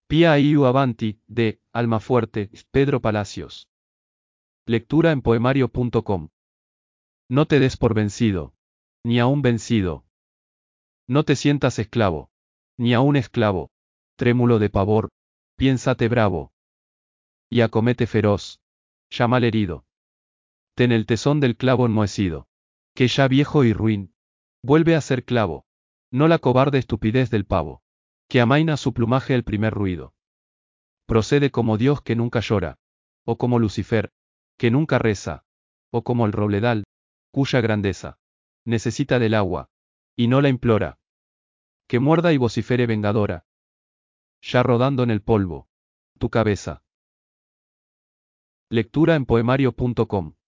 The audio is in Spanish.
Pia iu avanti, de Almafuerte, Pedro Palacios. Lectura en poemario.com. No te des por vencido, ni aún vencido. No te sientas esclavo, ni aún esclavo. Trémulo de pavor, piénsate bravo. Y acomete feroz, ya mal herido. Ten el tesón del clavo enmohecido, que ya viejo y ruin, vuelve a ser clavo. No la cobarde estupidez del pavo, que amaina su plumaje el primer ruido. Procede como Dios que nunca llora, o como Lucifer, que nunca reza, o como el robledal, cuya grandeza necesita del agua, y no la implora. Que muerda y vocifere vengadora, ya rodando en el polvo, tu cabeza. Lectura en poemario.com.